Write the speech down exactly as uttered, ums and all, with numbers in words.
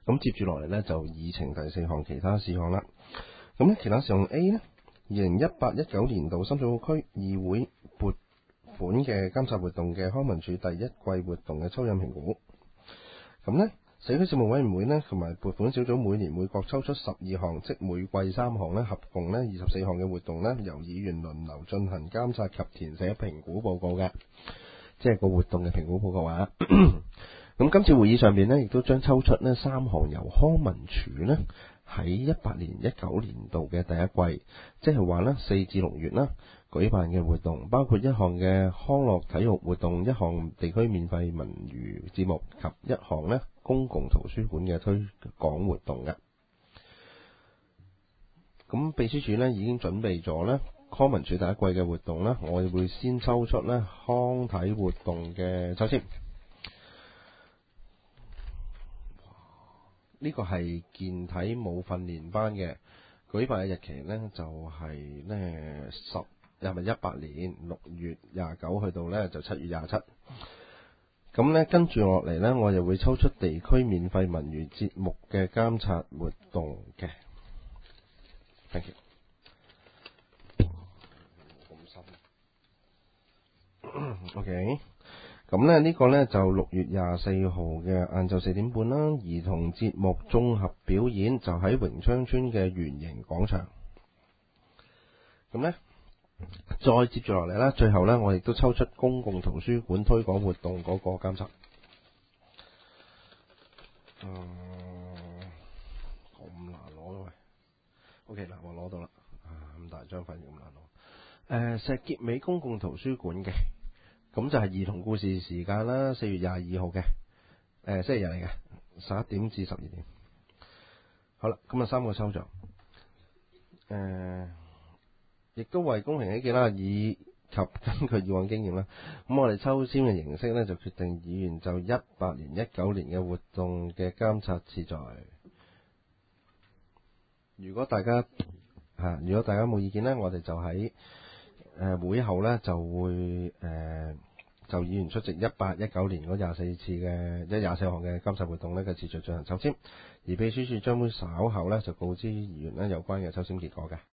咁接住落嚟呢，就議程第四項其他事項啦。咁呢其他事項 A 呢，二零一八一九年度深水埗區議會撥款嘅監察活動嘅康文署第一季活動嘅抽樣評估。咁呢社區事務委員會呢，同埋撥款小組每年會各抽出十二項，即每季三項呢，合共呢二十四項嘅活動呢，由議員輪流進行監察及填寫評估報告嘅，即係個活動嘅評估報告啊。咁今次會議上面呢，亦都將抽出呢三項由康文署呢喺一八年一九年度嘅第一季，即係話呢四至六月啦舉辦嘅活動，包括一項嘅康樂體育活動，一項地區免費文娛節目及一項呢公共圖書館嘅推廣活動嘅。咁秘書處呢已經準備咗呢康文署第一季嘅活動啦，我哋會先抽出呢康體活動嘅抽籤。呢個係健體舞訓練班嘅舉辦嘅日期呢，就係呢十又咪一八年六月廿九去到呢就七月廿七。咁呢跟住落嚟呢，我又會抽出地區免費文娛節目嘅監察活動嘅。Thank you。咁深。OK。咁呢呢個呢就六月廿四號嘅晏晝四點半啦，兒童節目綜合表演就喺榮昌村嘅圓形廣場。咁呢再接住落嚟啦，最後呢，我亦都抽出公共圖書館推廣活動嗰個監察。嗯，咁難攞咯喂。OK 嗱，我攞到啦。啊，咁大張份咁難攞。誒、呃，石硤尾公共圖書館嘅。咁就係兒童故事時間啦，四月廿二號嘅，誒、呃、星期日嚟嘅，十一點至十二點。好啦，咁啊三個抽獎，誒、呃，亦都為公平起見啦，以及根據以往經驗啦，咁我哋抽籤嘅形式呢，就決定議員就一八年、一九年嘅活動嘅監察次序。如果大家嚇、啊，如果大家冇意見呢，我哋就喺誒、呃、會後呢就會誒、呃、就議員出席一八一九年嗰廿四次嘅即廿四項嘅監察活動呢嘅次序進行抽籤，而秘書處將會稍後呢就告知議員呢有關嘅抽籤結果嘅。